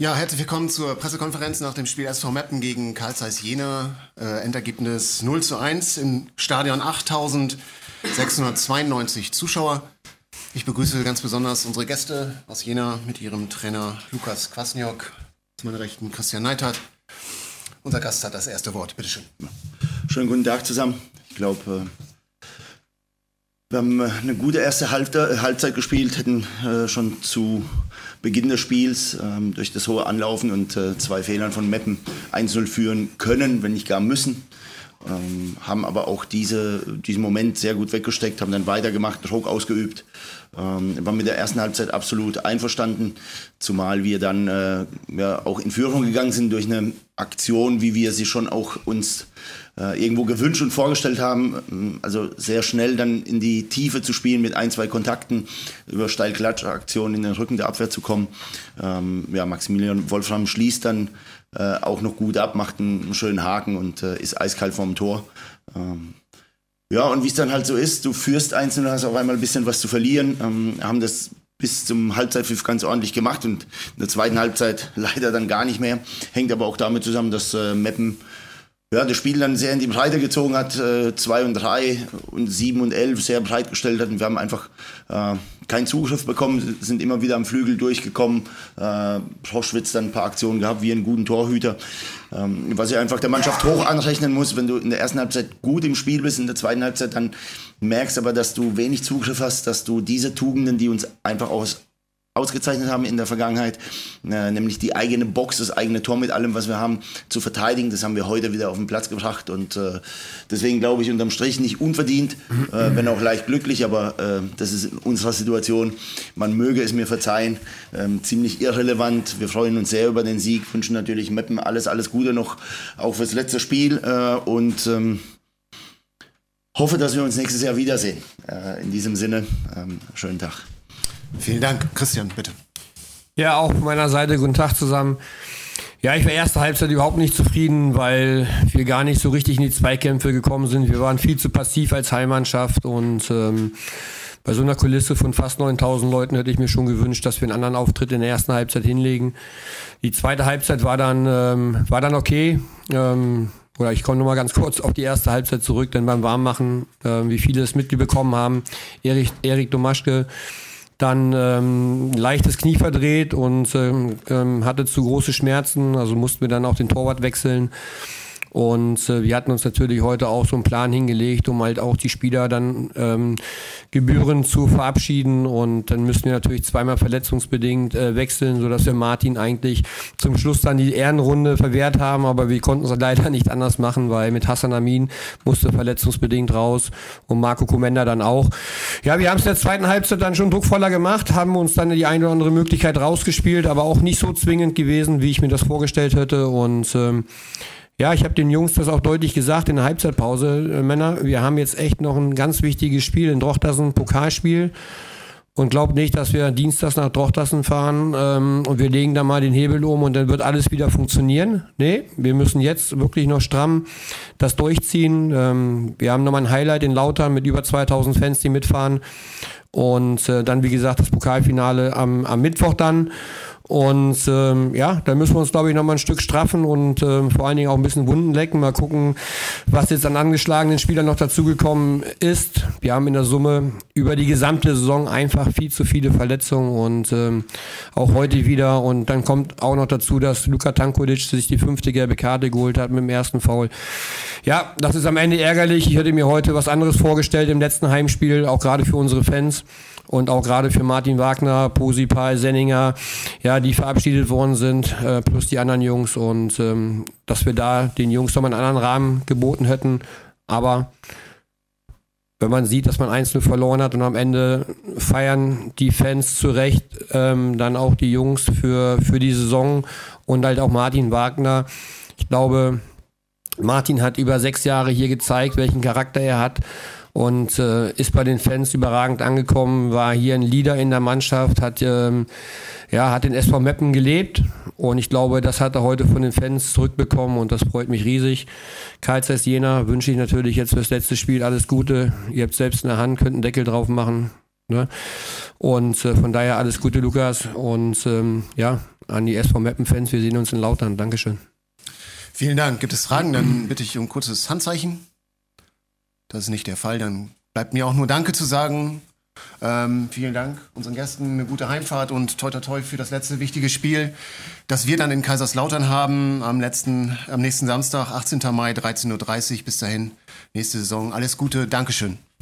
Ja, herzlich willkommen zur Pressekonferenz nach dem Spiel SV Meppen gegen Carl Zeiss Jena. Endergebnis 0:1 im Stadion, 8.692 Zuschauer. Ich begrüße ganz besonders unsere Gäste aus Jena mit ihrem Trainer Lukas Kwasniok, zu meiner Rechten Christian Neithardt. Unser Gast hat das erste Wort, bitteschön. Schönen guten Tag zusammen. Ich glaube, wir haben eine gute erste Halbzeit gespielt, hätten schon zu Beginn des Spiels durch das hohe Anlaufen und 2 Fehlern von Meppen 1:0 führen können, wenn nicht gar müssen. Haben aber auch diesen Moment sehr gut weggesteckt, haben dann weitergemacht, Druck ausgeübt. Waren mit der ersten Halbzeit absolut einverstanden, zumal wir dann auch in Führung gegangen sind durch eine Aktion, wie wir sie schon auch uns irgendwo gewünscht und vorgestellt haben. Also sehr schnell dann in die Tiefe zu spielen mit 1, 2 Kontakten, über Steilklatsch-Aktionen in den Rücken der Abwehr zu kommen. Maximilian Wolfram schließt dann auch noch gut ab, macht einen schönen Haken und ist eiskalt vorm Tor. Und wie es dann halt so ist, du führst 1:0, hast auf einmal ein bisschen was zu verlieren, haben das bis zum Halbzeitpfiff ganz ordentlich gemacht und in der zweiten Halbzeit leider dann gar nicht mehr. Hängt aber auch damit zusammen, dass Meppen das Spiel dann sehr in die Breite gezogen hat, 2 und 3 und 7 und 11 sehr breit gestellt hat und wir haben einfach keinen Zugriff bekommen, sind immer wieder am Flügel durchgekommen. Proschwitz dann ein paar Aktionen gehabt, wie einen guten Torhüter. Was ich einfach der Mannschaft hoch anrechnen muss, wenn du in der ersten Halbzeit gut im Spiel bist, in der zweiten Halbzeit dann merkst aber, dass du wenig Zugriff hast, dass du diese Tugenden, die uns einfach ausgezeichnet haben in der Vergangenheit, nämlich die eigene Box, das eigene Tor mit allem, was wir haben, zu verteidigen. Das haben wir heute wieder auf den Platz gebracht und deswegen glaube ich unterm Strich nicht unverdient, wenn auch leicht glücklich, aber das ist in unserer Situation, man möge es mir verzeihen, ziemlich irrelevant. Wir freuen uns sehr über den Sieg, wünschen natürlich Meppen alles Gute noch, auch fürs letzte Spiel und hoffe, dass wir uns nächstes Jahr wiedersehen. In diesem Sinne, schönen Tag. Vielen Dank. Christian, bitte. Ja, auch von meiner Seite guten Tag zusammen. Ja, ich war erste Halbzeit überhaupt nicht zufrieden, weil wir gar nicht so richtig in die Zweikämpfe gekommen sind. Wir waren viel zu passiv als Heimmannschaft und bei so einer Kulisse von fast 9.000 Leuten hätte ich mir schon gewünscht, dass wir einen anderen Auftritt in der ersten Halbzeit hinlegen. Die zweite Halbzeit war dann okay. Oder ich komme nochmal ganz kurz auf die erste Halbzeit zurück, denn beim Warmmachen, wie viele es mitbekommen haben, Erik Domaschke, dann leichtes Knie verdreht und hatte zu große Schmerzen, also mussten wir dann auch den Torwart wechseln. Und wir hatten uns natürlich heute auch so einen Plan hingelegt, um halt auch die Spieler dann gebührend zu verabschieden. Und dann müssen wir natürlich zweimal verletzungsbedingt wechseln, sodass wir Martin eigentlich zum Schluss dann die Ehrenrunde verwehrt haben. Aber wir konnten es leider nicht anders machen, weil mit Hassan Amin musste verletzungsbedingt raus und Marco Komenda dann auch. Ja, wir haben es in der zweiten Halbzeit dann schon druckvoller gemacht, haben uns dann die eine oder andere Möglichkeit rausgespielt, aber auch nicht so zwingend gewesen, wie ich mir das vorgestellt hätte. Und ich habe den Jungs das auch deutlich gesagt in der Halbzeitpause. Männer, wir haben jetzt echt noch ein ganz wichtiges Spiel in Drochtersen, Pokalspiel. Und glaubt nicht, dass wir dienstags nach Drochtersen fahren und wir legen da mal den Hebel um und dann wird alles wieder funktionieren. Nee, wir müssen jetzt wirklich noch stramm das durchziehen. Wir haben nochmal ein Highlight in Lautern mit über 2.000 Fans, die mitfahren. Und dann, wie gesagt, das Pokalfinale am Mittwoch dann. Und da müssen wir uns, glaube ich, nochmal ein Stück straffen und vor allen Dingen auch ein bisschen Wunden lecken. Mal gucken, was jetzt an angeschlagenen Spielern noch dazugekommen ist. Wir haben in der Summe über die gesamte Saison einfach viel zu viele Verletzungen und auch heute wieder. Und dann kommt auch noch dazu, dass Luka Tankulic sich die 5. gelbe Karte geholt hat mit dem ersten Foul. Ja, das ist am Ende ärgerlich. Ich hätte mir heute was anderes vorgestellt im letzten Heimspiel, auch gerade für unsere Fans. Und auch gerade für Martin Wagner, Posipal, Senninger, die verabschiedet worden sind, plus die anderen Jungs. Und dass wir da den Jungs nochmal einen anderen Rahmen geboten hätten. Aber wenn man sieht, dass man 1:0 verloren hat und am Ende feiern die Fans zu Recht dann auch die Jungs für die Saison und halt auch Martin Wagner. Ich glaube, Martin hat über 6 Jahre hier gezeigt, welchen Charakter er hat. Und ist bei den Fans überragend angekommen, war hier ein Leader in der Mannschaft, hat den SV Meppen gelebt und ich glaube, das hat er heute von den Fans zurückbekommen und das freut mich riesig. Carl Zeiss Jena wünsche ich natürlich jetzt fürs letzte Spiel alles Gute. Ihr habt selbst in der Hand, könnt einen Deckel drauf machen. Ne? Und von daher alles Gute, Lukas. Und an die SV Meppen-Fans, wir sehen uns in Lautern. Dankeschön. Vielen Dank. Gibt es Fragen? Dann bitte ich um kurzes Handzeichen. Das ist nicht der Fall. Dann bleibt mir auch nur Danke zu sagen. Vielen Dank unseren Gästen, eine gute Heimfahrt und toi toi toi für das letzte wichtige Spiel, das wir dann in Kaiserslautern haben am nächsten Samstag, 18. Mai, 13:30 Uhr. Bis dahin, nächste Saison. Alles Gute, Dankeschön.